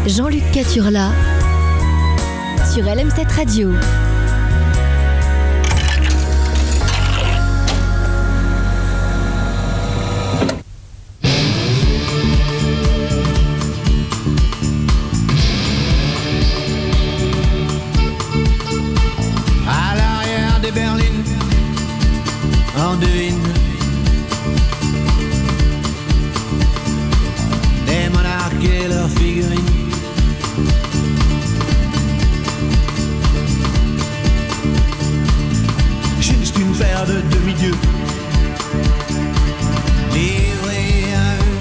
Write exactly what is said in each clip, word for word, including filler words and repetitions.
Jean-Luc Caturla sur L M sept Radio. À l'arrière des berlines, on devine des monarques et leurs figurines. Juste une paire de demi-dieux livrés à eux.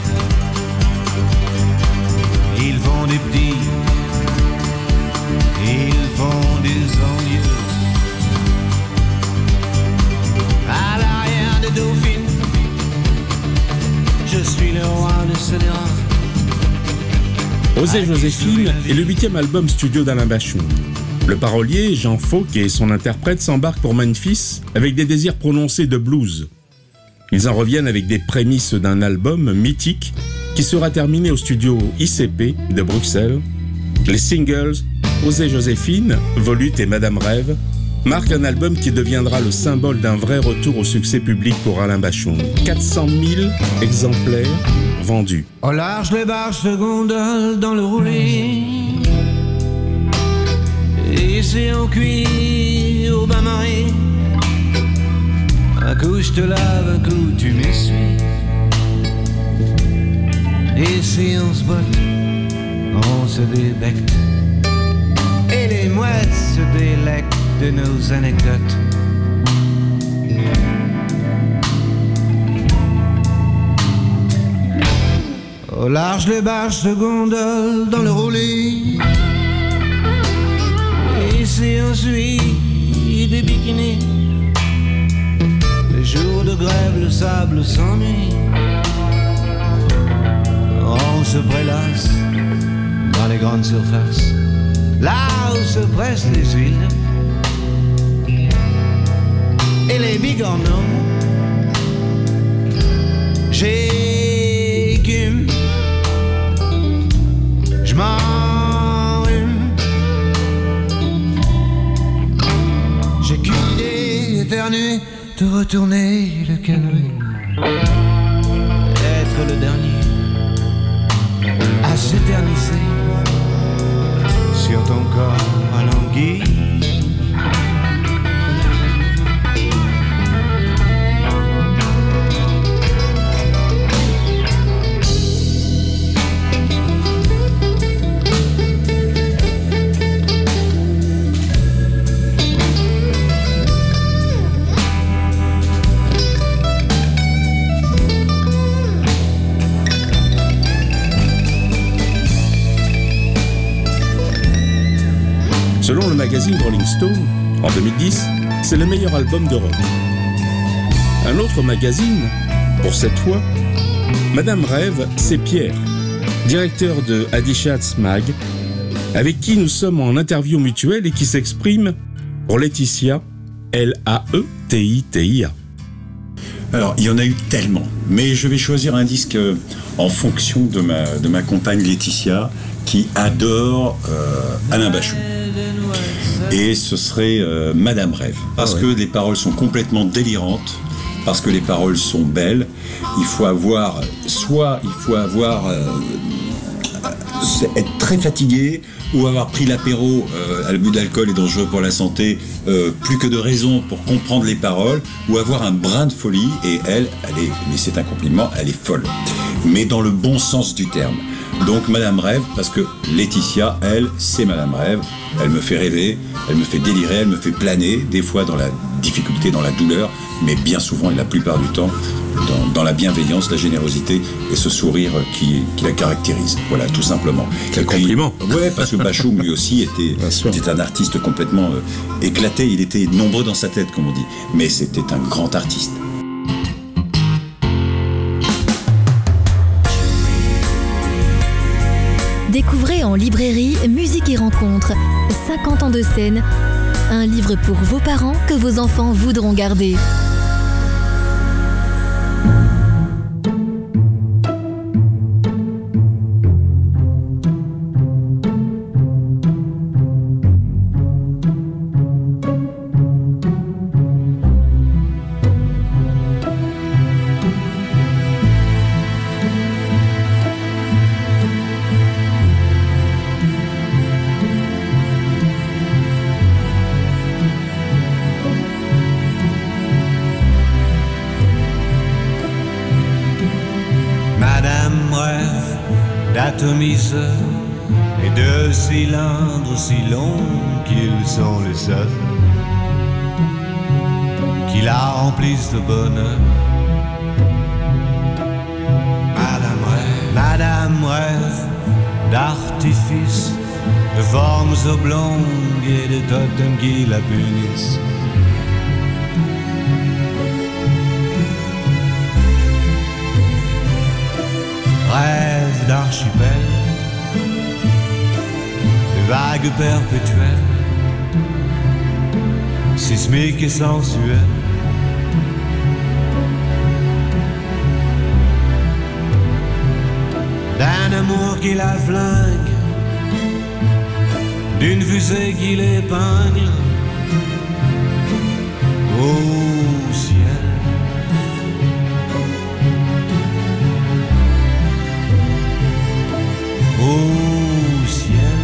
Ils font des petits, ils font des envieux. À l'arrière des dauphines, je suis le roi de ce terrain. Osez Joséphine est le huitième album studio d'Alain Bashung. Le parolier, Jean Fauque, et son interprète s'embarquent pour Memphis avec des désirs prononcés de blues. Ils en reviennent avec des prémices d'un album mythique qui sera terminé au studio I C P de Bruxelles. Les singles Osez Joséphine, Volute et Madame Rêve marquent un album qui deviendra le symbole d'un vrai retour au succès public pour Alain Bashung. quatre cent mille exemplaires vendus. Au large, les barges se gondolent dans le roulé. Et c'est en cuir au bain-marie. Un coup je te lave, un coup tu m'essuies. Et si on se botte, on se débecte. Et les mouettes se délectent de nos anecdotes. Au large, les barges se gondolent dans le roulé. Et c'est ensuite des bikinis. Les jours de grève, le sable s'ennuie. On se prélasse dans les grandes surfaces, là où se pressent les huiles et les bigorneaux. J'écume, je m'enrhume, j'écume d'éternuer, de retourner le canoë, être le dernier à s'éterniser sur ton corps alangui. Selon le magazine Rolling Stone, en deux mille dix, c'est le meilleur album de rock. Un autre magazine, pour cette fois, Madame Rêve, c'est Pierre, directeur de Adichat's Mag, avec qui nous sommes en interview mutuelle et qui s'exprime pour Laetitia, L A E T I T I A. Alors, il y en a eu tellement, mais je vais choisir un disque en fonction de ma, de ma compagne Laetitia, qui adore euh, Alain Bashung. Et ce serait euh, Madame Rêve, parce ah ouais. que les paroles sont complètement délirantes, parce que les paroles sont belles. Il faut avoir, soit il faut avoir, euh, être très fatigué, ou avoir pris l'apéro, euh, l'abus d'alcool est dangereux pour la santé, euh, plus que de raison pour comprendre les paroles, ou avoir un brin de folie, et elle, elle est, mais c'est un compliment, elle est folle, mais dans le bon sens du terme. Donc Madame Rêve, parce que Laetitia, elle, c'est Madame Rêve, elle me fait rêver, elle me fait délirer, elle me fait planer, des fois dans la difficulté, dans la douleur, mais bien souvent et la plupart du temps, dans, dans la bienveillance, la générosité et ce sourire qui, qui la caractérise. Voilà, tout simplement. Quel puis, compliment. Ouais, parce que Bashung, lui aussi, était, était un artiste complètement euh, éclaté, il était nombreux dans sa tête, comme on dit, mais c'était un grand artiste. Découvrez en librairie Musique et Rencontres, cinquante ans de scène, un livre pour vos parents que vos enfants voudront garder. d'atomiseurs et de cylindres si longs qu'ils sont les seuls qui la remplissent de bonheur. Madame rêve, Madame rêve d'artifices, de formes oblongues et de totems qui la punissent. Rêve d'archipel, de vagues perpétuelles, sismiques et sensuelles. D'un amour qui la flingue, d'une fusée qui l'épingle au ciel. Au ciel.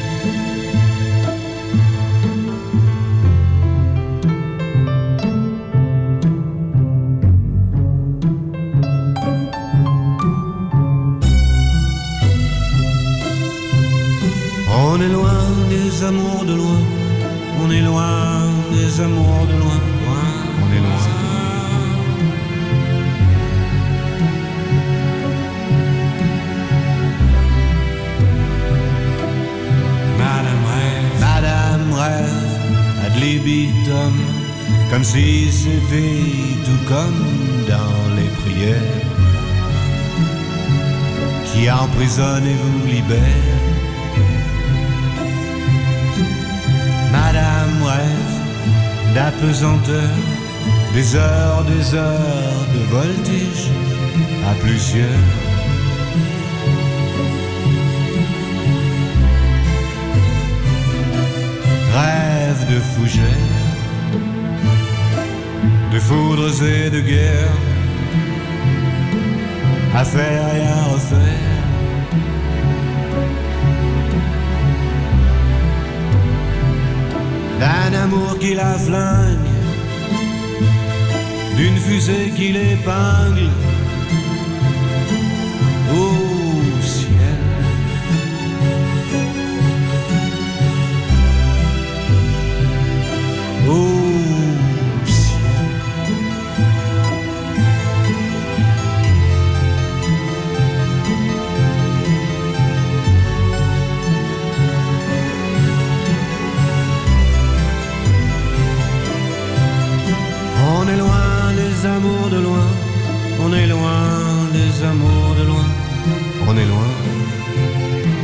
On est loin des amours de loin, on est loin des amours de loin, loin, on est loin. Madame rêve, Madame rêve ad libitum, comme si c'était tout comme dans les prières qui emprisonnent et vous libèrent. Madame rêve d'apesanteur, des heures, des heures de voltige à plusieurs. Rêve de fougères, de foudres et de guerres, à faire et à refaire. D'un amour qui la flingue, d'une fusée qui l'épingle au ciel. Au ciel. On est loin des amours de loin, on est loin des amours de loin, on est loin.